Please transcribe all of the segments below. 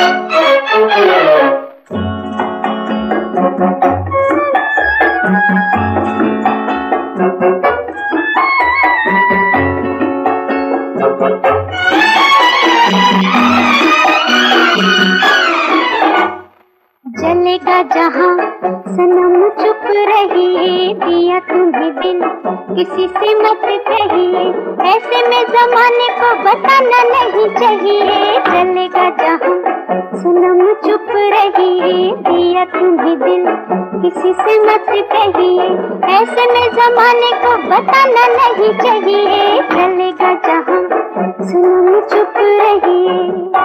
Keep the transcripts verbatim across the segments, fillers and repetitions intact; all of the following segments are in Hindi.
जलेगा जहां सनम चुप रहिए, दिया तुम्हें दिल किसी से मत कहिए, ऐसे में जमाने को बताना नहीं चाहिए। जलेगा जहां सनम चुप रहिए, दिया तुम्हें दिल किसी से मत कहिए, ऐसे में जमाने को बताना नहीं चाहिए। जलेगा जहां सनम चुप रहिए।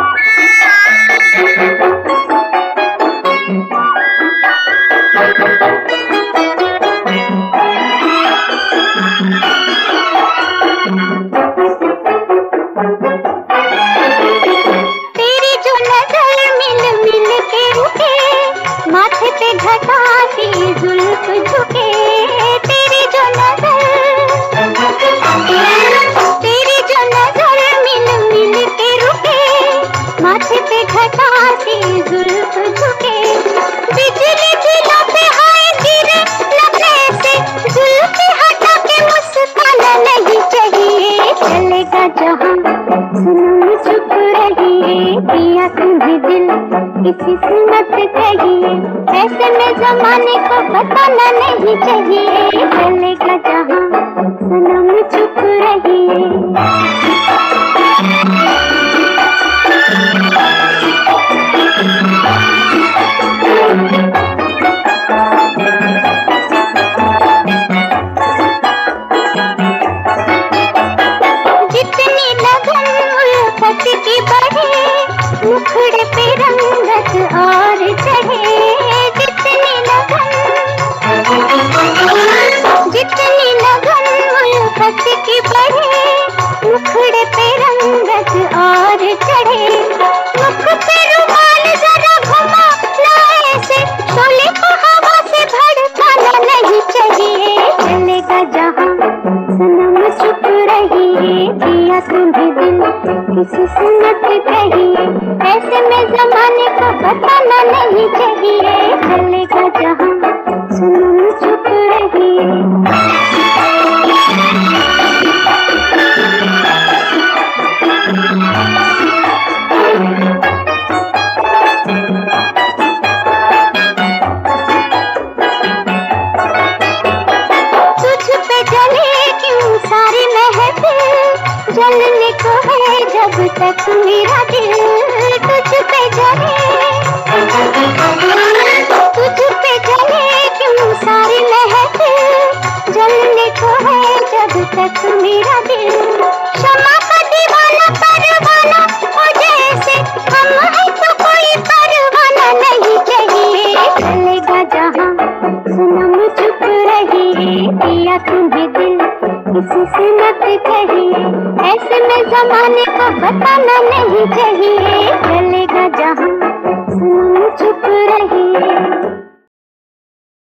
तेरी जो नजर मिल मिल के रुके, माथे पे घटा सी जुल्फ झुके। तेरी जो नजर तेरी जो नजर मिल मिल के रुके, माथे पे घटा सी जुल्फ झुके। बिजली दिलों पे हाय गिरे लबे से, जुल्फ हटा के मुस्काना नहीं चाहिए। चलेगा जहां सनम चुप रहिए, दिया तुम्हें दिल किसी से मत कहिए, ऐसे में जमाने को बताना नहीं चाहिए। चलेगा जहां सनम चुप रहिए। की बढ़े मुखड़े पे रंगत और चढ़े, जितनी लगन जितनी लगन उल्फत की बढ़े, मुखड़े पे रंगत और चढ़े। मुख पे रुमाल जरा घुमा लाए से, शोले को हवा से भड़काना नहीं चाहिए। चलेगा जहां सनम चुप रहिए, दिया तुम्हें दिल किसी से मत कहिए, ऐसे में जमाने को बताना नहीं चाहिए। चलेगा जहां सनम चुप रहिए। तुझ पे जले क्यों सारी महफिल, जलने को है जब तक मेरा दिल। तुझ पे जले तुझ पे जले क्यों सारी महफिल, जलने को है जब तक मेरा दिल। शमा का दीवाना परवाना हो जैसे, हम है तो कोई परवाना नहीं चाहिए। चलेगा जहां सनम चुप रहिए, दिया तुम्हें दिल किसी से मत कहिए, ऐसे में जमाने को बताना नहीं चाहिए। चलेगा जहां सनम चुप रहिए।